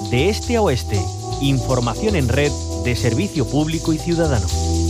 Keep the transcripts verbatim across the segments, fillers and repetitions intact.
de este a oeste. Información en red de Servicio Público y Ciudadano.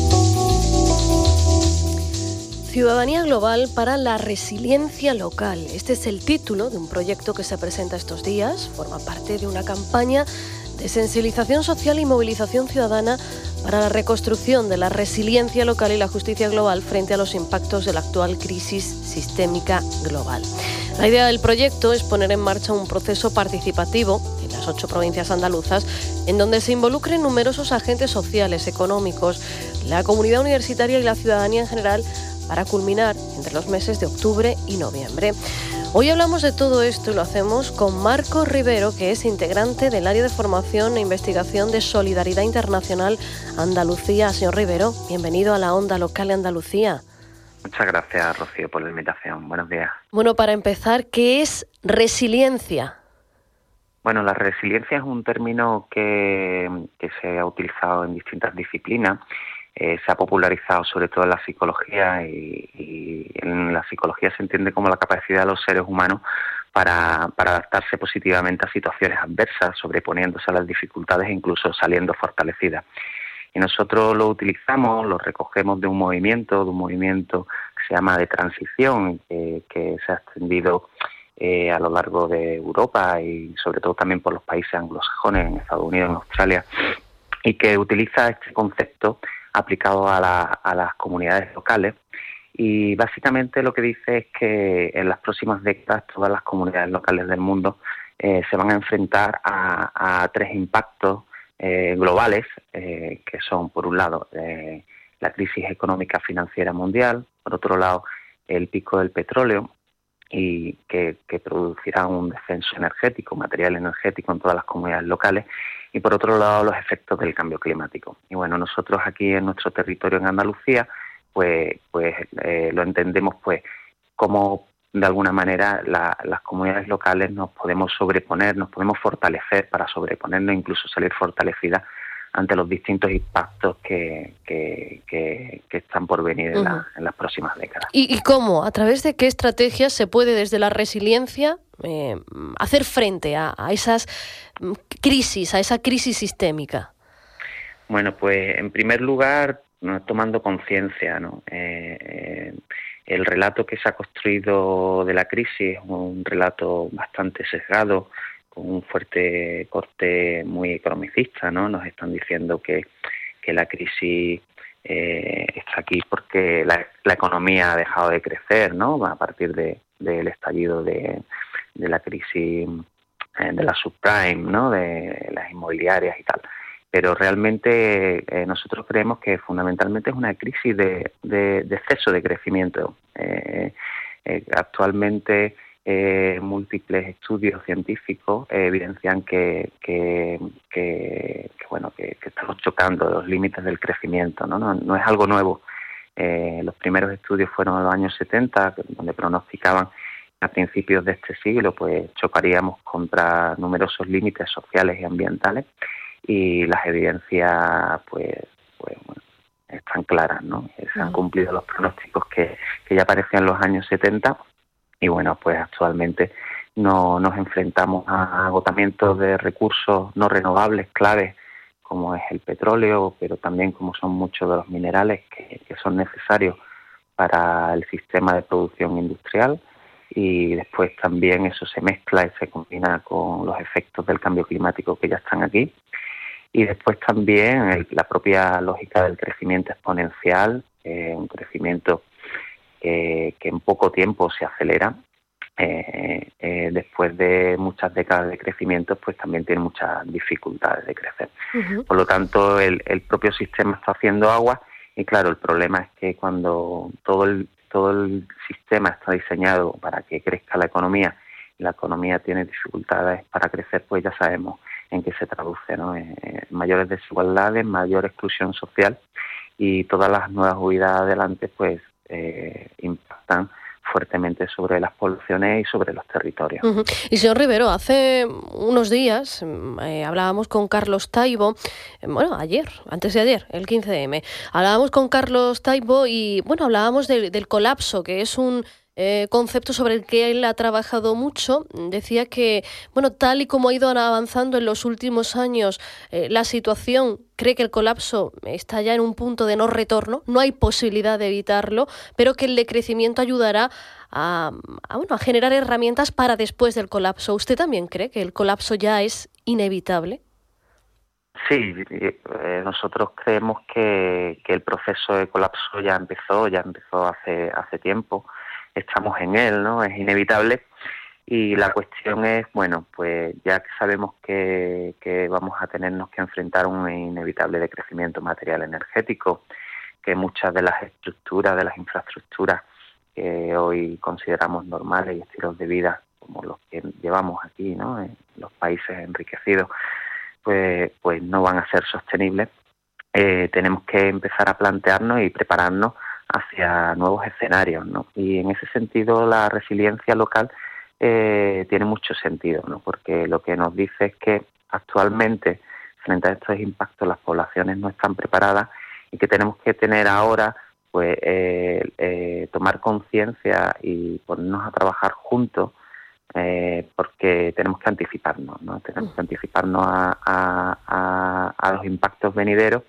Ciudadanía global para la resiliencia local. Este es el título de un proyecto que se presenta estos días. Forma parte de una campaña de sensibilización social y movilización ciudadana para la reconstrucción de la resiliencia local y la justicia global frente a los impactos de la actual crisis sistémica global. La idea del proyecto es poner en marcha un proceso participativo en las ocho provincias andaluzas, en donde se involucren numerosos agentes sociales, económicos, la comunidad universitaria y la ciudadanía en general, para culminar entre los meses de octubre y noviembre. Hoy hablamos de todo esto y lo hacemos con Marco Rivero, que es integrante del área de formación e investigación de Solidaridad Internacional Andalucía. Señor Rivero, bienvenido a la Onda Local de Andalucía. Muchas gracias, Rocío, por la invitación. Buenos días. Bueno, para empezar, ¿qué es resiliencia? Bueno, la resiliencia es un término que, que se ha utilizado en distintas disciplinas. Eh, se ha popularizado sobre todo en la psicología y, y en la psicología se entiende como la capacidad de los seres humanos para, para adaptarse positivamente a situaciones adversas, sobreponiéndose a las dificultades e incluso saliendo fortalecidas. Y nosotros lo utilizamos, lo recogemos de un movimiento, de un movimiento que se llama de transición, que, que se ha extendido eh, a lo largo de Europa y sobre todo también por los países anglosajones, en Estados Unidos, en Australia, y que utiliza este concepto aplicado a, la, a las comunidades locales, y básicamente lo que dice es que en las próximas décadas todas las comunidades locales del mundo eh, se van a enfrentar a, a tres impactos eh, globales, eh, que son, por un lado, eh, la crisis económica financiera mundial, por otro lado, el pico del petróleo, y que, que producirá un descenso energético, material energético en todas las comunidades locales, y por otro lado los efectos del cambio climático. Y bueno, nosotros aquí en nuestro territorio en Andalucía, pues, pues eh, lo entendemos pues como de alguna manera la, las comunidades locales nos podemos sobreponer, nos podemos fortalecer para sobreponernos, incluso salir fortalecidas ante los distintos impactos que, que, que, que están por venir en, la, en las próximas décadas. ¿Y, ¿Y cómo? ¿A través de qué estrategias se puede desde la resiliencia eh, hacer frente a, a esas crisis, a esa crisis sistémica? Bueno, pues en primer lugar, ¿no?, tomando conciencia, ¿no? Eh, eh, el relato que se ha construido de la crisis es un relato bastante sesgado, con un fuerte corte muy economicista, ¿no? Nos están diciendo que, que la crisis eh, está aquí porque la, la economía ha dejado de crecer, ¿no? A partir de, del estallido de, de la crisis eh, de la subprime, ¿no? De las inmobiliarias y tal. Pero realmente eh, nosotros creemos que fundamentalmente es una crisis de, de, de exceso de crecimiento. Eh, eh, actualmente Eh, múltiples estudios científicos eh, evidencian que, que, que, que bueno que, que estamos chocando los límites del crecimiento, ¿no? No, no es algo nuevo. Eh, los primeros estudios fueron en los años setenta, donde pronosticaban a principios de este siglo pues chocaríamos contra numerosos límites sociales y ambientales, y las evidencias pues, pues bueno, están claras, ¿no? Se han cumplido los pronósticos que, que ya aparecían en los años setenta. Y bueno, pues actualmente no, nos enfrentamos a agotamientos de recursos no renovables claves, como es el petróleo, pero también como son muchos de los minerales que, que son necesarios para el sistema de producción industrial, y después también eso se mezcla y se combina con los efectos del cambio climático que ya están aquí, y después también el, la propia lógica del crecimiento exponencial, eh, un crecimiento Que, que en poco tiempo se acelera, eh, eh, después de muchas décadas de crecimiento, pues también tiene muchas dificultades de crecer. Uh-huh. Por lo tanto, el, el propio sistema está haciendo agua, y claro, el problema es que cuando todo el, todo el sistema está diseñado para que crezca la economía, y la economía tiene dificultades para crecer, pues ya sabemos en qué se traduce, ¿no? En mayores desigualdades, mayor exclusión social, y todas las nuevas huidas adelante, pues Eh, impactan fuertemente sobre las poblaciones y sobre los territorios. Uh-huh. Y señor Rivero, hace unos días eh, hablábamos con Carlos Taibo, eh, bueno, ayer, antes de ayer, el quince eme, hablábamos con Carlos Taibo y, bueno, hablábamos de, del colapso, que es un eh, concepto sobre el que él ha trabajado mucho. Decía que, bueno, tal y como ha ido avanzando en los últimos años eh, la situación, cree que el colapso está ya en un punto de no retorno, no hay posibilidad de evitarlo, pero que el decrecimiento ayudará a, a, bueno, a generar herramientas para después del colapso. ¿Usted también cree que el colapso ya es inevitable? Sí, eh, nosotros creemos que, que el proceso de colapso ya empezó, ya empezó hace hace tiempo. Estamos en él, ¿no? Es inevitable. Y la cuestión es, bueno, pues ya que sabemos que, que vamos a tenernos que enfrentar a un inevitable decrecimiento material energético, que muchas de las estructuras, de las infraestructuras que hoy consideramos normales y estilos de vida, como los que llevamos aquí, ¿no? En los países enriquecidos, pues, pues no van a ser sostenibles. Eh, tenemos que empezar a plantearnos y prepararnos hacia nuevos escenarios, ¿no? Y en ese sentido la resiliencia local eh, tiene mucho sentido, ¿no? Porque lo que nos dice es que actualmente, frente a estos impactos, las poblaciones no están preparadas y que tenemos que tener ahora, pues, eh, eh, tomar conciencia y ponernos a trabajar juntos, eh, porque tenemos que anticiparnos, ¿no? Tenemos que anticiparnos a, a, a, a los impactos venideros.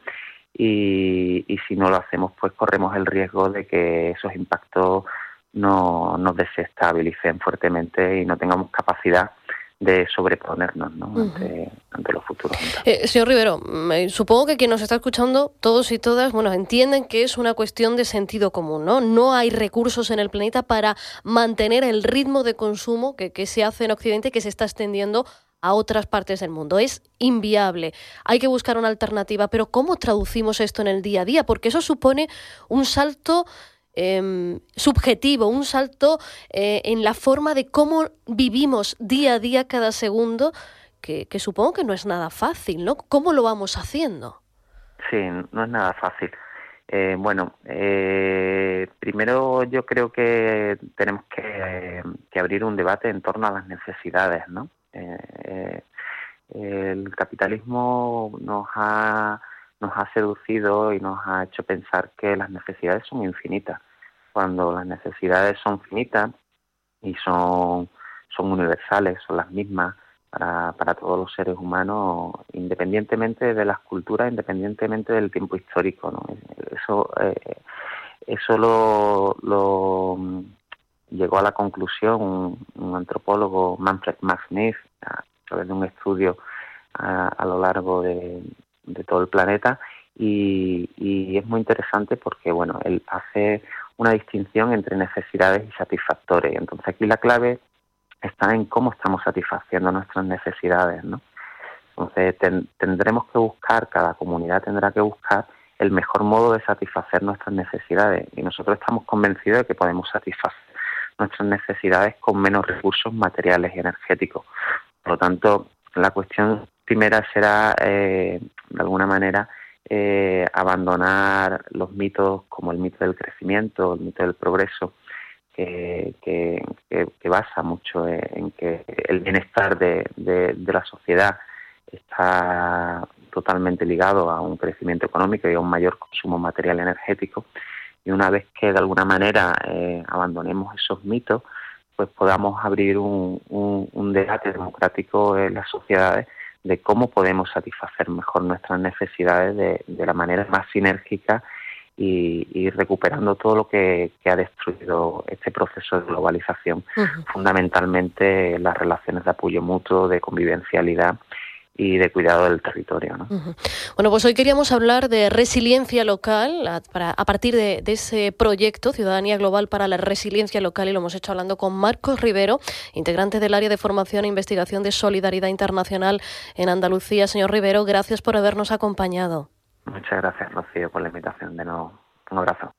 Y, y si no lo hacemos, pues corremos el riesgo de que esos impactos no, nos desestabilicen fuertemente y no tengamos capacidad de sobreponernos, ¿no? uh-huh. ante, ante los futuros. Eh, señor Rivero, eh, supongo que quien nos está escuchando, todos y todas, bueno, entienden que es una cuestión de sentido común, ¿no? No hay recursos en el planeta para mantener el ritmo de consumo que, que se hace en Occidente y que se está extendiendo a otras partes del mundo. Es inviable. Hay que buscar una alternativa. Pero ¿cómo traducimos esto en el día a día? Porque eso supone un salto eh, subjetivo, un salto eh, en la forma de cómo vivimos día a día cada segundo, que, que supongo que no es nada fácil, ¿no? ¿Cómo lo vamos haciendo? Sí, no es nada fácil. Eh, bueno, eh, primero yo creo que tenemos que, eh, que abrir un debate en torno a las necesidades, ¿no? Eh, eh, el capitalismo nos ha nos ha seducido y nos ha hecho pensar que las necesidades son infinitas, cuando las necesidades son finitas y son son universales, son las mismas para para todos los seres humanos, independientemente de las culturas, independientemente del tiempo histórico, ¿no? Eso eh, eso lo, lo llegó a la conclusión un, un antropólogo, Manfred Max Neef, a través de un estudio a, a lo largo de, de todo el planeta, y, y es muy interesante porque, bueno, él hace una distinción entre necesidades y satisfactores. Entonces aquí la clave está en cómo estamos satisfaciendo nuestras necesidades, ¿no? Entonces ten, tendremos que buscar, cada comunidad tendrá que buscar el mejor modo de satisfacer nuestras necesidades, y nosotros estamos convencidos de que podemos satisfacer nuestras necesidades con menos recursos materiales y energéticos. Por lo tanto, la cuestión primera será, eh, de alguna manera, eh, abandonar los mitos como el mito del crecimiento, el mito del progreso, que, que, que, que basa mucho en que el bienestar de, de, de la sociedad está totalmente ligado a un crecimiento económico y a un mayor consumo material energético. Y una vez que de alguna manera eh, abandonemos esos mitos, pues podamos abrir un, un, un debate democrático en las sociedades de cómo podemos satisfacer mejor nuestras necesidades de, de la manera más sinérgica y, y recuperando todo lo que, que ha destruido este proceso de globalización, uh-huh. fundamentalmente las relaciones de apoyo mutuo, de convivencialidad y de cuidado del territorio, ¿no? Uh-huh. Bueno, pues hoy queríamos hablar de resiliencia local a, para, a partir de, de ese proyecto Ciudadanía Global para la Resiliencia Local, y lo hemos hecho hablando con Marcos Rivero, integrante del área de formación e investigación de Solidaridad Internacional en Andalucía. Señor Rivero, gracias por habernos acompañado. Muchas gracias, Rocío, por la invitación de nuevo. Un abrazo.